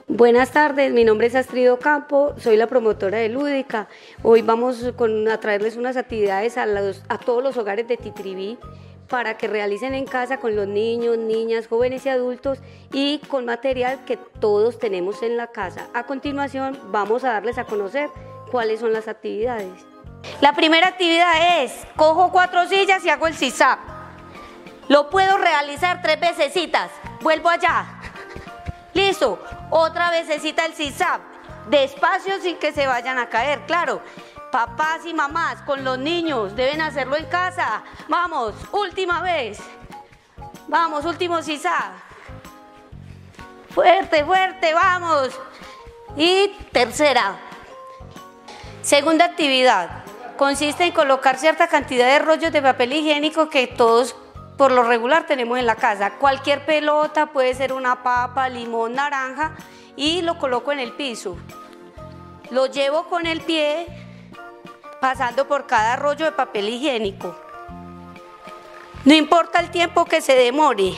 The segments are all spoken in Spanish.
Buenas tardes, mi nombre es Astrid Ocampo, soy la promotora de Lúdica. Hoy vamos a traerles unas actividades a todos los hogares de Titribí para que realicen en casa con los niños, niñas, jóvenes y adultos y con material que todos tenemos en la casa. A continuación vamos a darles a conocer cuáles son las actividades. La primera actividad es, cojo 4 sillas y hago el zigzag. Lo puedo realizar 3 vecesitas, vuelvo allá. Listo, otra vecesita el zigzag, despacio sin que se vayan a caer, claro. Papás y mamás con los niños deben hacerlo en casa. Vamos, última vez. Vamos, último zigzag. Fuerte, fuerte, vamos. Y tercera. Segunda actividad. Consiste en colocar cierta cantidad de rollos de papel higiénico que todos por lo regular tenemos en la casa. Cualquier pelota, puede ser una papa, limón, naranja, y lo coloco en el piso. Lo llevo con el pie, pasando por cada rollo de papel higiénico. No importa el tiempo que se demore.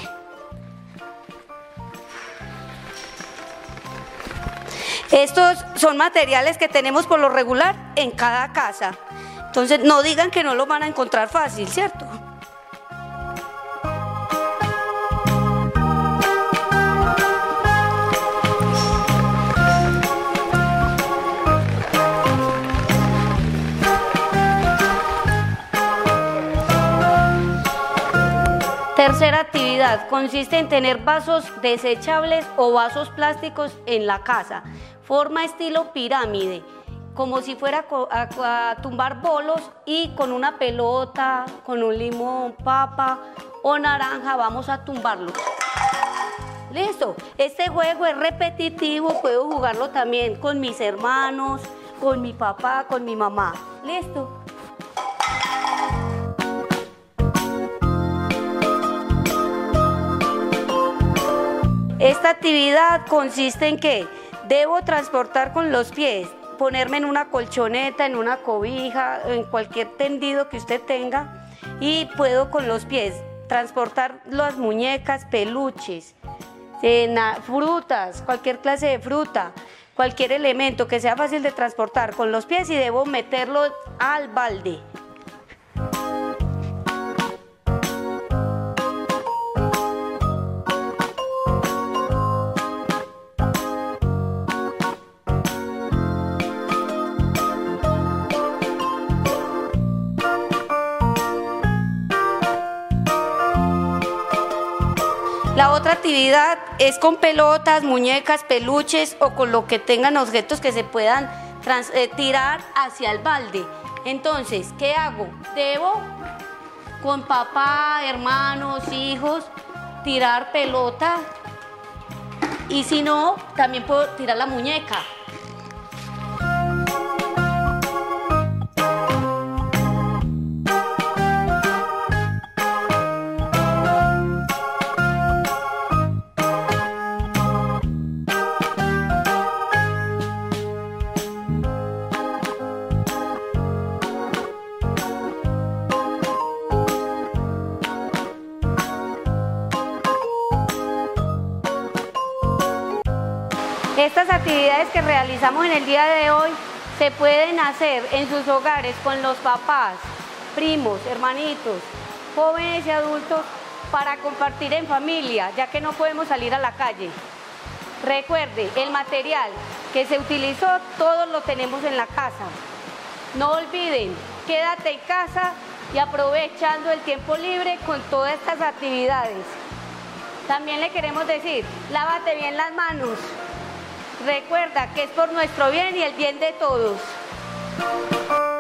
Estos son materiales que tenemos por lo regular en cada casa. Entonces no digan que no lo van a encontrar fácil, ¿cierto? Tercera actividad, consiste en tener vasos desechables o vasos plásticos en la casa. Forma estilo pirámide, como si fuera a tumbar bolos, y con una pelota, con un limón, papa o naranja vamos a tumbarlos. Listo, este juego es repetitivo, puedo jugarlo también con mis hermanos, con mi papá, con mi mamá. Listo. Esta actividad consiste en que debo transportar con los pies, ponerme en una colchoneta, en una cobija, en cualquier tendido que usted tenga, y puedo con los pies transportar las muñecas, peluches, frutas, cualquier clase de fruta, cualquier elemento que sea fácil de transportar con los pies, y debo meterlo al balde. La otra actividad es con pelotas, muñecas, peluches o con lo que tengan objetos que se puedan tirar hacia el balde. Entonces, ¿qué hago? Debo con papá, hermanos, hijos, tirar pelota, y si no, también puedo tirar la muñeca. Estas actividades que realizamos en el día de hoy se pueden hacer en sus hogares con los papás, primos, hermanitos, jóvenes y adultos, para compartir en familia, ya que no podemos salir a la calle. Recuerde, el material que se utilizó, todos lo tenemos en la casa. No olviden, quédate en casa y aprovechando el tiempo libre con todas estas actividades. También le queremos decir, lávate bien las manos. Recuerda que es por nuestro bien y el bien de todos.